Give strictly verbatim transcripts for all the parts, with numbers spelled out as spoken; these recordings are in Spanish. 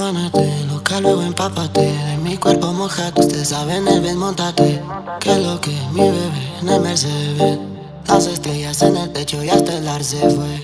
Desafánate, loca, luego empápate. De mi cuerpo mojado, ustedes saben el bien, montate. Que lo que mi bebé en el Mercedes. Las estrellas en el techo y hasta el ar se fue.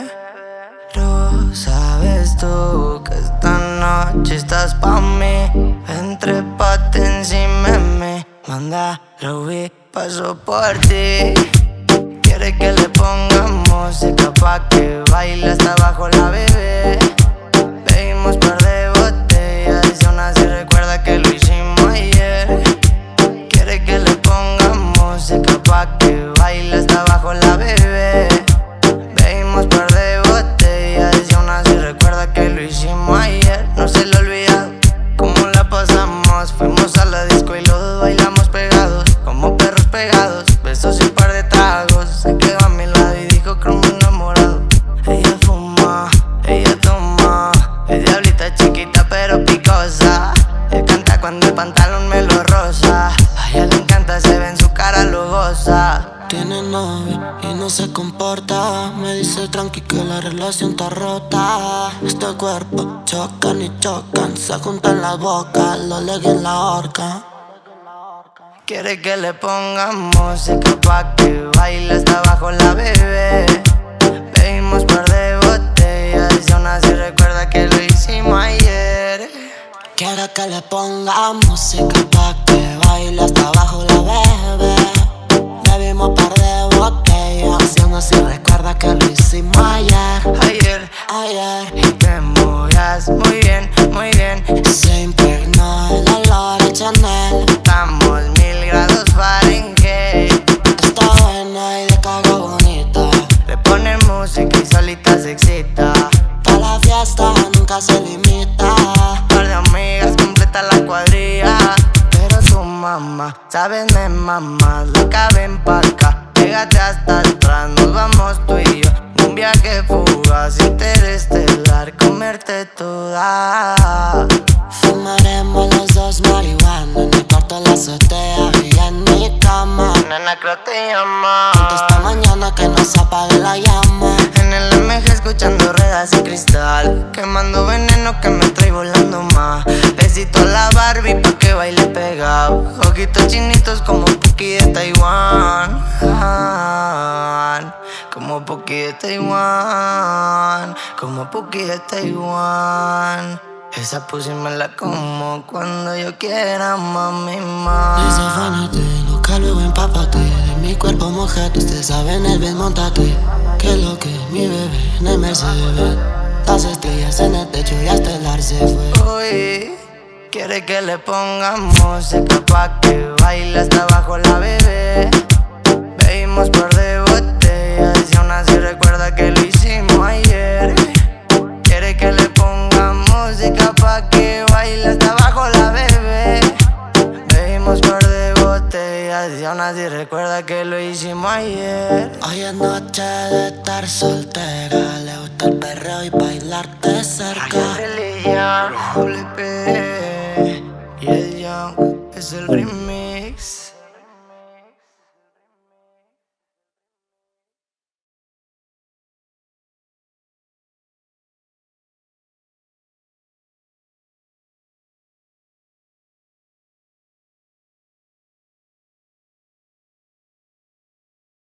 Pero sabes tú que esta noche estás pa' mí. Entrépate encima de mí. Manda, Ruby, paso por ti. Quiere que le pongamos música pa' que baile hasta abajo la bebé. Bebimos par de botellas y aún así recuerda que lo hicimos ayer. Quiere que le pongamos música pa' que baile hasta abajo la bebé. Bebimos par de botellas y aún así recuerda que lo hicimos ayer. No se le olvida cómo la pasamos. Fuimos a la disco y los dos bailamos pegados, como perros pegados, besos y un par de tragos. Se quedó a mi lado y dijo que me enamorado. Ella fuma, ella toma, es diablita chiquita pero picosa. Él canta cuando el pantalón me lo roza. A ella le encanta, se ve en su cara, lo goza. Tiene novio y no se comporta. Me dice tranqui que la relación está rota. Este cuerpo chocan y chocan, se juntan las bocas, lo leguen en la horca. Quiere que le pongamos música pa' que baile hasta abajo la bebé. Bebimos par de botellas y aún así recuerda que lo hicimos ayer. Quiere que le ponga música pa' que baile hasta abajo la bebé. Bebimos par de botellas y aún así recuerda que lo hicimos ayer. Ayer, Ayer. y te movías muy bien, muy bien. Se impregnó el olor a Chanel. Estamos mil grados Fahrenheit. Está buena y de caga bonita. Le ponen música y solita se excita. Pa' la fiesta nunca se limita. Par de amigas completa la cuadrilla. Pero tu mamá, sabes, me mamas. La caben pa' acá, pégate hasta atrás. Nos vamos tú y yo en un viaje fugaz, interestelar, comerte toda. Fumaremos los dos marihuana en el cuarto de la azotea y en mi cama. Nena, creo te llama. Ponte esta mañana que no se apague la llama. En el M G escuchando ruedas y cristal, quemando veneno que me trae volando más. Besito a la Barbie pa' que baile pegado. Ojitos chinitos como Puki de Taiwán. Ah, como Puki de Taiwán. Como Puki de Taiwán. Esa pussy me la como cuando yo quiera, mami, más. Desafánate, loca, luego empápate. De mi cuerpo mojado, ustedes saben el bien, montate. Que lo que mi bebé en el Mercedes. Las estrellas en el techo y hasta el ar se fue. Uy, quiere que le pongamos música pa' que baile hasta abajo la bebé. Bebimos par de botellas y aún así recuerda que lo hicimos ayer. Quiere que le pongamos música pa' que baile hasta abajo la bebé. Bebimos par de botellas y aún así recuerda que lo hicimos ayer. Hoy es noche de estar soltera. Le gusta el perreo y bailarte cerca. Religión, doble P y el Young es el remix.